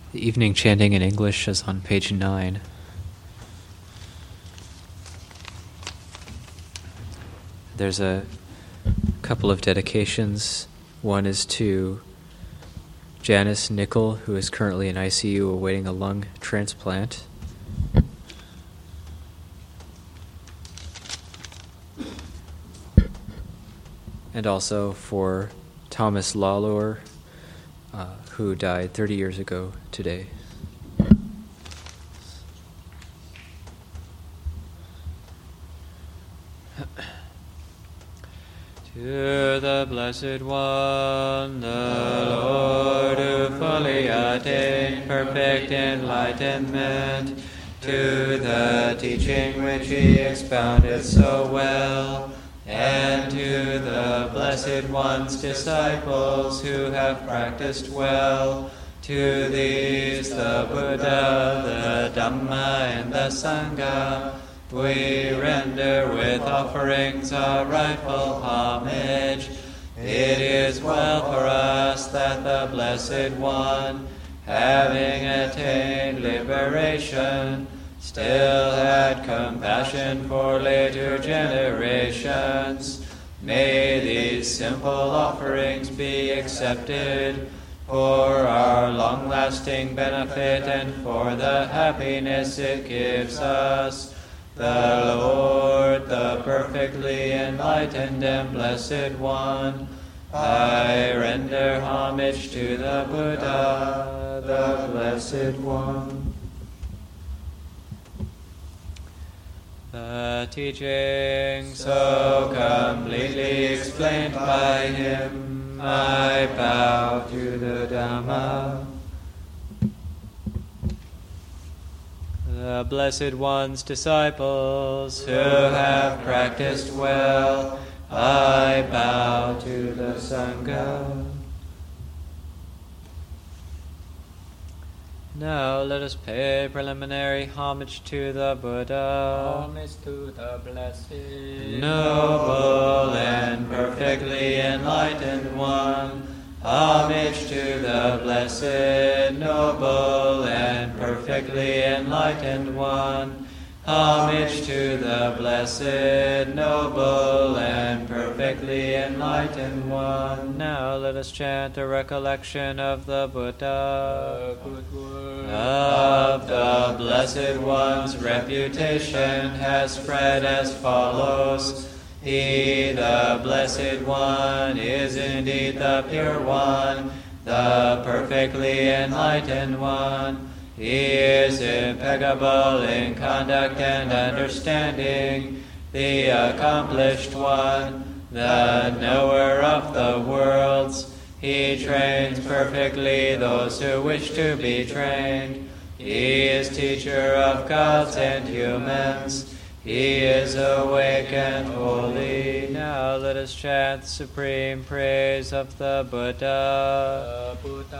The evening chanting in English is on page 9. There's a couple of dedications. One is to Janice Nickel, who is currently in ICU awaiting a lung transplant. And also for Thomas Lawlor, who died 30 years ago today. To the Blessed One, the Lord, who fully attained perfect enlightenment, to the teaching which he expounded so well, and to the Blessed One's disciples who have practiced well, to these the Buddha, the Dhamma, and the Sangha, we render with offerings our rightful homage. It is well for us that the Blessed One, having attained liberation, still had compassion for later generations. May these simple offerings be accepted for our long-lasting benefit and for the happiness it gives us. The Lord, the perfectly enlightened and Blessed One, I render homage to the Buddha, the Blessed One. The teaching so completely explained by him, I bow to the Dhamma. The Blessed One's disciples who have practiced well, I bow to the Sangha. Now let us pay preliminary homage to the Buddha. Homage to the Blessed, Noble and perfectly enlightened One. Homage to the Blessed, Noble and perfectly enlightened One. Homage to the Blessed, Noble and perfectly enlightened One. Now let us chant a recollection of the Buddha. Of the Blessed One's reputation has spread as follows. He, the Blessed One, is indeed the Pure One, the perfectly enlightened One. He is impeccable in conduct and understanding, the accomplished One, the knower of the worlds. He trains perfectly those who wish to be trained. He is teacher of gods and humans. He is awake and holy. Now let us chant supreme praise of the Buddha.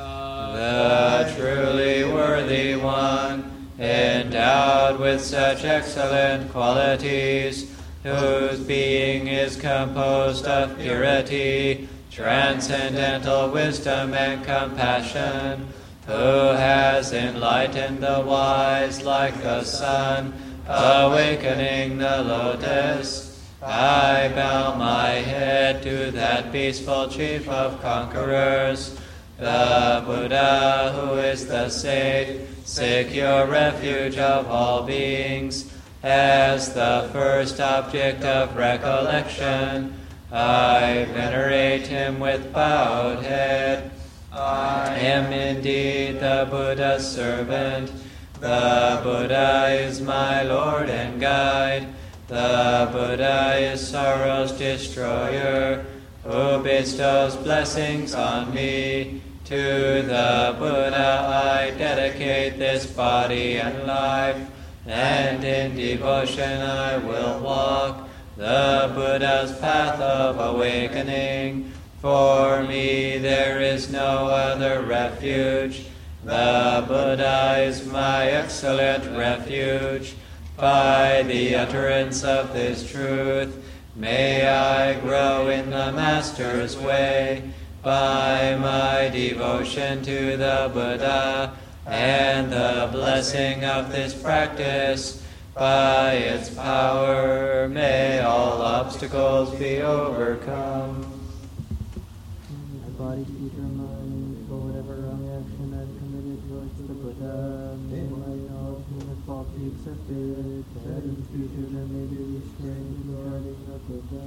The truly worthy One, endowed with such excellent qualities, whose being is composed of purity, transcendental wisdom and compassion, who has enlightened the wise like the sun, awakening the lotus. I bow my head to that peaceful chief of conquerors, the Buddha, who is the safe, secure refuge of all beings, as the first object of recollection. I venerate him with bowed head. I am indeed the Buddha's servant. The Buddha is my Lord and guide. The Buddha is sorrow's destroyer, who bestows blessings on me. To the Buddha I dedicate this body and life, and in devotion I will walk the Buddha's path of awakening. For me there is no other refuge. The Buddha is my excellent refuge. By the utterance of this truth, may I grow in the Master's way. By my devotion to the Buddha, and the blessing of this practice. By its power may all obstacles be overcome. My body, speech, or mind, for whatever wrong action I've committed towards the Buddha, may my knowledge and the fault be accepted, that in the future there may be restraint regarding the Buddha.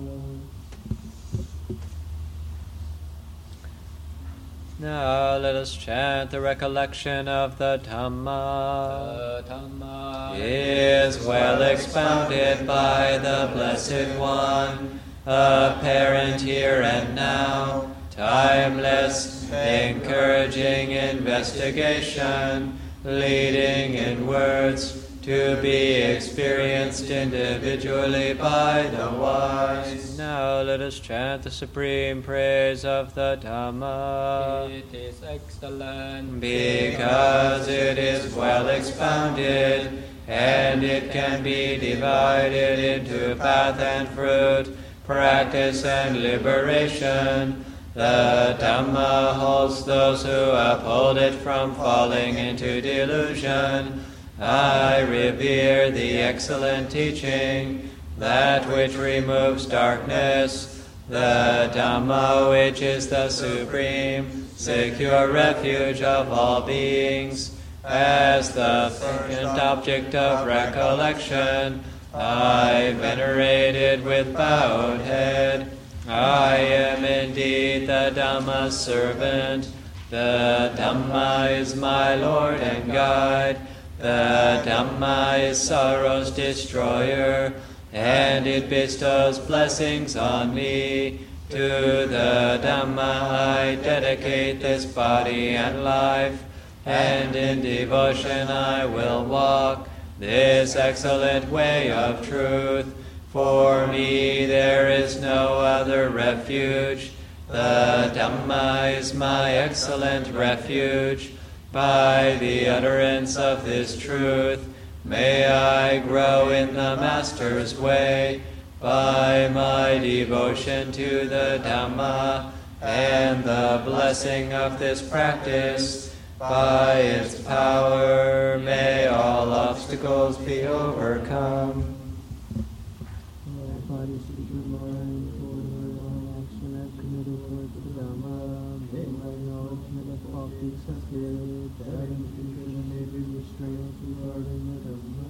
Now let us chant the recollection of the Dhamma. The Dhamma Is well expounded by the Blessed One, apparent here and now, timeless, encouraging investigation, leading in words to be experienced individually by the wise. Now let us chant the supreme praise of the Dhamma. It is excellent Because it is well expounded, and it can be divided into path and fruit, practice and liberation. The Dhamma holds those who uphold it from falling into delusion. I revere the excellent teaching, that which removes darkness, the Dhamma which is the supreme, secure refuge of all beings. As the second object of recollection, I venerate it with bowed head. I am indeed the Dhamma's servant. The Dhamma is my Lord and guide. The Dhamma is sorrow's destroyer, and it bestows blessings on me. To the Dhamma I dedicate this body and life, and in devotion I will walk this excellent way of truth. For me there is no other refuge. The Dhamma is my excellent refuge. By the utterance of this truth, may I grow in the Master's way. By my devotion to the Dhamma and the blessing of this practice, by its power may all obstacles be overcome. My body, speech, or mind, for whatever wrong action I've committed towards the Dhamma, may my knowledge and the fault be accepted, that in the future there may be restraint regarding the Dhamma.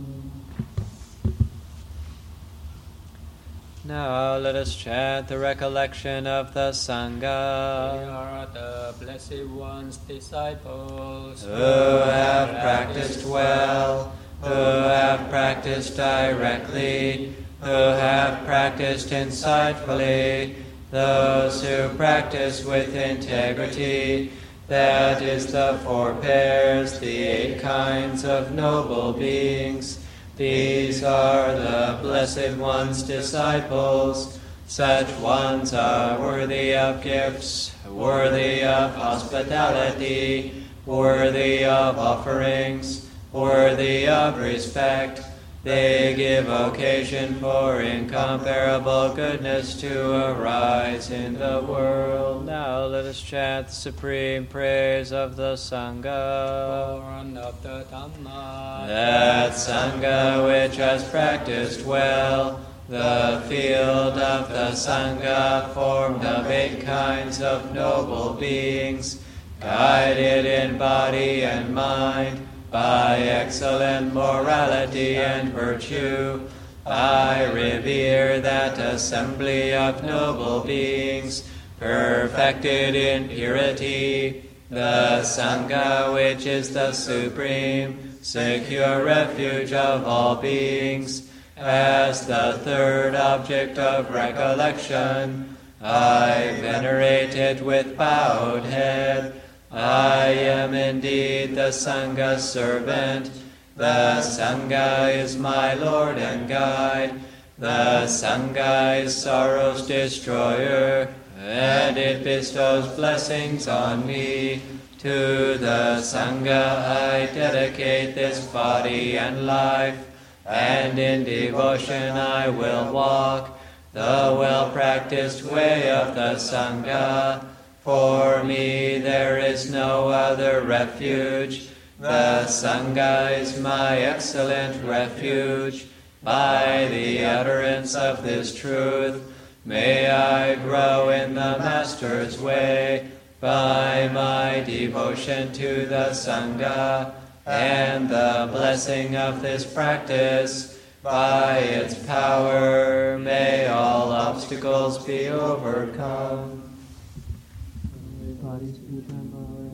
Now let us chant the recollection of the We Sangha, are the Blessed One's disciples who have practiced well, who have practiced directly, who have practiced insightfully, those who practice with integrity. That is the 4 pairs, the 8 kinds of noble beings. These are the Blessed One's disciples. Such ones are worthy of gifts, worthy of hospitality, worthy of offerings, worthy of respect. They give occasion for incomparable goodness to arise in the world. Now let us chant the supreme praise of the Sangha. born of the Dhamma. That Sangha which has practiced well, the field of the Sangha formed of 8 kinds of noble beings, guided in body and mind, by excellent morality and virtue. I revere that assembly of noble beings, perfected in purity, the Sangha which is the supreme, secure refuge of all beings. As the 3rd object of recollection, I venerate it with bowed head. I am indeed the Sangha's servant. The Sangha is my Lord and guide. The Sangha is sorrow's destroyer, and it bestows blessings on me. To the Sangha I dedicate this body and life, and in devotion I will walk the well-practiced way of the Sangha. For me there is no other refuge. The Sangha is my excellent refuge. By the utterance of this truth, may I grow in the Master's way. By my devotion to the Sangha and the blessing of this practice, by its power, may all obstacles be overcome. Body, spirit, and mind.